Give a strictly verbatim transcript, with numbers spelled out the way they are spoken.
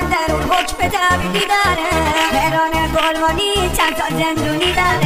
در اون حکم تعبیدی داره مهران گلمانی چند تا زندونی داره